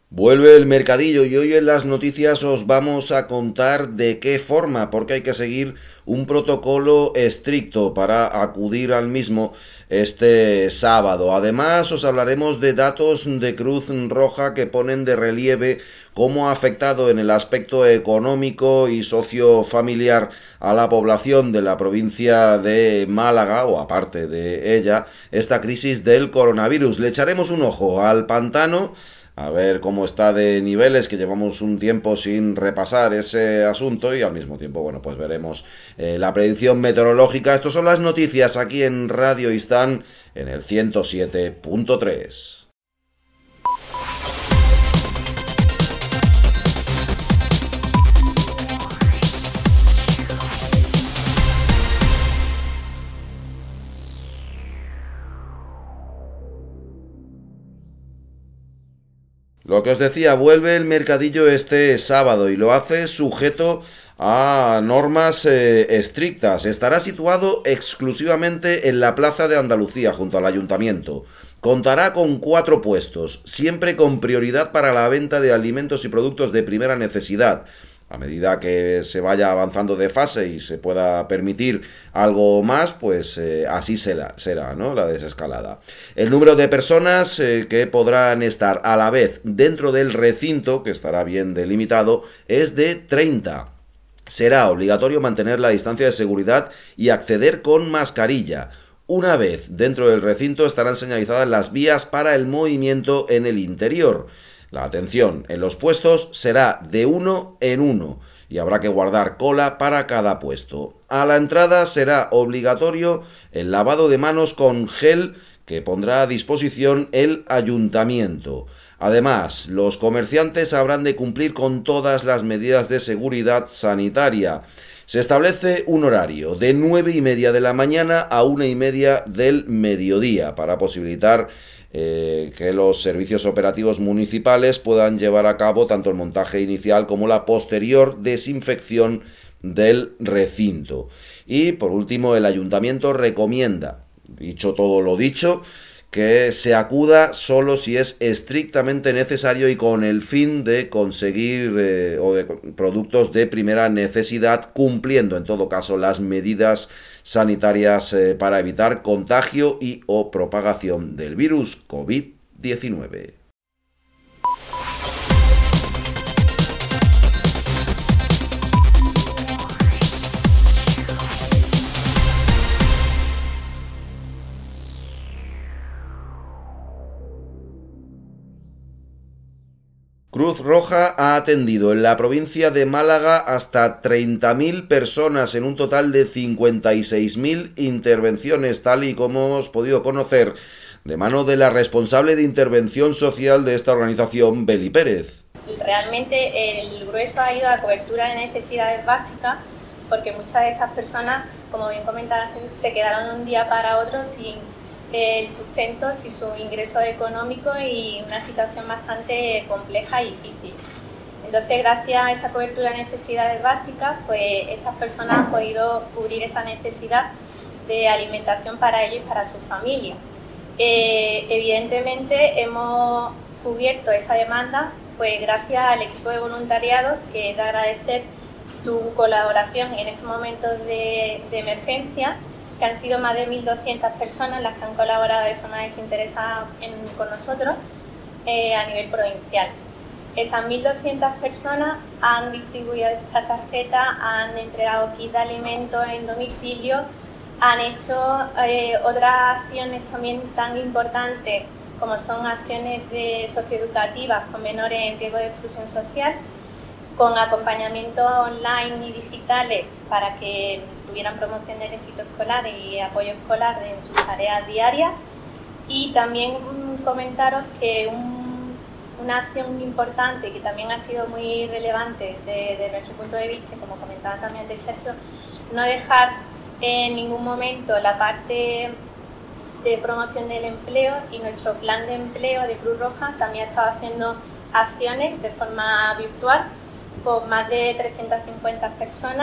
Vuelve el mercadillo y hoy en las noticias os vamos a contar de qué forma, porque hay que seguir un protocolo estricto para acudir al mismo este sábado. Además os hablaremos de datos de Cruz Roja que ponen de relieve cómo ha afectado en el aspecto económico y sociofamiliar a la población de la provincia de Málaga, o aparte de ella, esta crisis del coronavirus. Le echaremos un ojo al pantano a ver cómo está de niveles, que llevamos un tiempo sin repasar ese asunto, y al mismo tiempo, bueno, pues veremos la predicción meteorológica. Estas son las noticias aquí en Radio Istán en el 107.3. Lo que os decía, vuelve el mercadillo este sábado y lo hace sujeto a normas estrictas. Estará situado exclusivamente en la Plaza de Andalucía, junto al Ayuntamiento. Contará con 4 puestos, siempre con prioridad para la venta de alimentos y productos de primera necesidad. A medida que se vaya avanzando de fase y se pueda permitir algo más, pues así será, ¿no? La desescalada. El número de personas que podrán estar a la vez dentro del recinto, que estará bien delimitado, es de 30. Será obligatorio mantener la distancia de seguridad y acceder con mascarilla. Una vez dentro del recinto estarán señalizadas las vías para el movimiento en el interior. La atención en los puestos será de 1 en 1 y habrá que guardar cola para cada puesto. A la entrada será obligatorio el lavado de manos con gel que pondrá a disposición el ayuntamiento. Además, los comerciantes habrán de cumplir con todas las medidas de seguridad sanitaria. Se establece un horario de 9:30 de la mañana a 1:30 del mediodía para posibilitar que los servicios operativos municipales puedan llevar a cabo tanto el montaje inicial como la posterior desinfección del recinto. Y por último, el ayuntamiento recomienda, dicho todo lo dicho, que se acuda solo si es estrictamente necesario y con el fin de conseguir productos de primera necesidad, cumpliendo en todo caso las medidas sanitarias para evitar contagio y o propagación del virus COVID-19. Cruz Roja ha atendido en la provincia de Málaga hasta 30.000 personas en un total de 56.000 intervenciones, tal y como hemos podido conocer de mano de la responsable de intervención social de esta organización, Beli Pérez. Realmente el grueso ha ido a cobertura de necesidades básicas, porque muchas de estas personas, como bien comentaba, se quedaron de un día para otro sin el sustento, sin su ingreso económico y una situación bastante compleja y difícil. Entonces, gracias a esa cobertura de necesidades básicas, pues estas personas han podido cubrir esa necesidad de alimentación para ellos y para su familia. Evidentemente hemos cubierto esa demanda pues gracias al equipo de voluntariado, que es de agradecer su colaboración en estos momentos de emergencia, que han sido más de 1.200 personas las que han colaborado de forma desinteresada con nosotros a nivel provincial. Esas 1.200 personas han distribuido estas tarjetas, han entregado kits de alimentos en domicilio, han hecho otras acciones también tan importantes como son acciones socioeducativas con menores en riesgo de exclusión social, con acompañamiento online y digitales para que tuvieran promoción del éxito escolar y apoyo escolar en sus tareas diarias. Y también comentaros que una acción importante que también ha sido muy relevante desde nuestro punto de vista, como comentaba también antes Sergio, no dejar en ningún momento la parte de promoción del empleo, y nuestro plan de empleo de Cruz Roja también ha estado haciendo acciones de forma virtual con más de 350 personas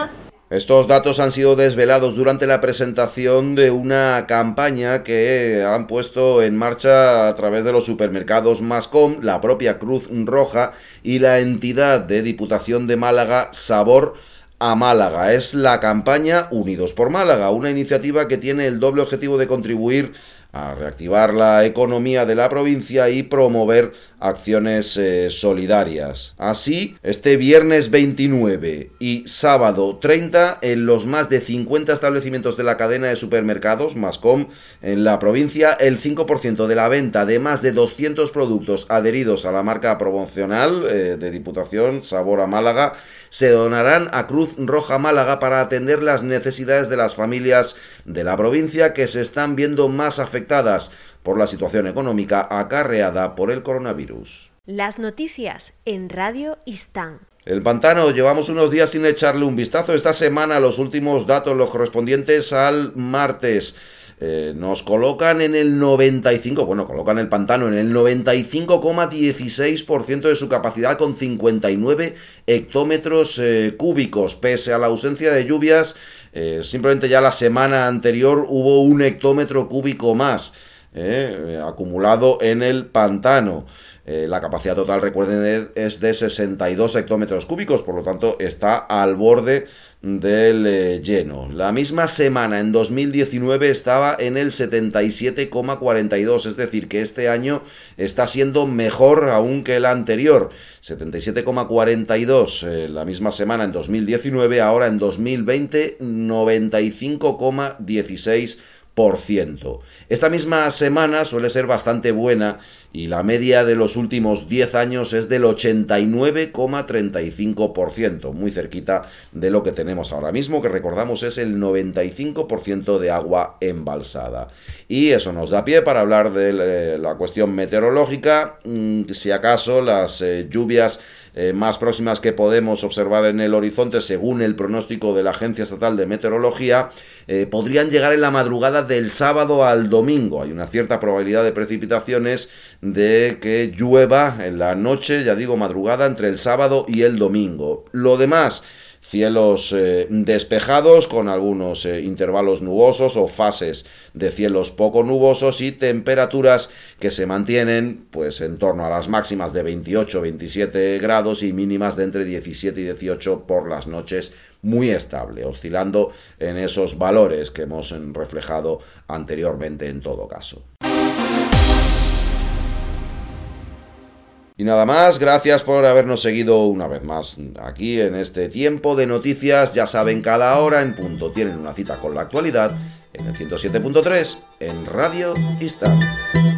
Estos datos han sido desvelados durante la presentación de una campaña que han puesto en marcha a través de los supermercados Mascom, la propia Cruz Roja y la entidad de Diputación de Málaga, Sabor a Málaga. Es la campaña Unidos por Málaga, una iniciativa que tiene el doble objetivo de contribuir a reactivar la economía de la provincia y promover acciones solidarias. Así, este viernes 29 y sábado 30, en los más de 50 establecimientos de la cadena de supermercados Mascom en la provincia, el 5% de la venta de más de 200 productos adheridos a la marca promocional de Diputación Sabor a Málaga se donarán a Cruz Roja Málaga para atender las necesidades de las familias de la provincia que se están viendo más afectadas por la situación económica acarreada por el coronavirus. Las noticias en Radio Istán. El pantano, llevamos unos días sin echarle un vistazo. Esta semana los últimos datos, los correspondientes al martes, nos colocan en el 95, colocan el pantano en el 95,16% de su capacidad con 59 hectómetros cúbicos. Pese a la ausencia de lluvias, simplemente ya la semana anterior hubo un hectómetro cúbico más acumulado en el pantano. La capacidad total, recuerden, es de 62 hectómetros cúbicos, por lo tanto está al borde del lleno. La misma semana, en 2019, estaba en el 77,42, es decir, que este año está siendo mejor aún que el anterior. 77,42 la misma semana en 2019, ahora en 2020, 95,16%. Esta misma semana suele ser bastante buena y la media de los últimos 10 años es del 89,35%, muy cerquita de lo que tenemos ahora mismo, que recordamos es el 95% de agua embalsada. Y eso nos da pie para hablar de la cuestión meteorológica. Si acaso las lluvias más próximas que podemos observar en el horizonte, según el pronóstico de la Agencia Estatal de Meteorología, podrían llegar en la madrugada del sábado al domingo. Hay una cierta probabilidad de precipitaciones de que llueva en la noche, ya digo, madrugada entre el sábado y el domingo. Lo demás, cielos despejados con algunos intervalos nubosos o fases de cielos poco nubosos y temperaturas que se mantienen pues en torno a las máximas de 28-27 grados y mínimas de entre 17 y 18 por las noches, muy estable, oscilando en esos valores que hemos reflejado anteriormente en todo caso. Y nada más, gracias por habernos seguido una vez más aquí en este tiempo de noticias. Ya saben, cada hora en punto tienen una cita con la actualidad en el 107.3 en Radio Istán.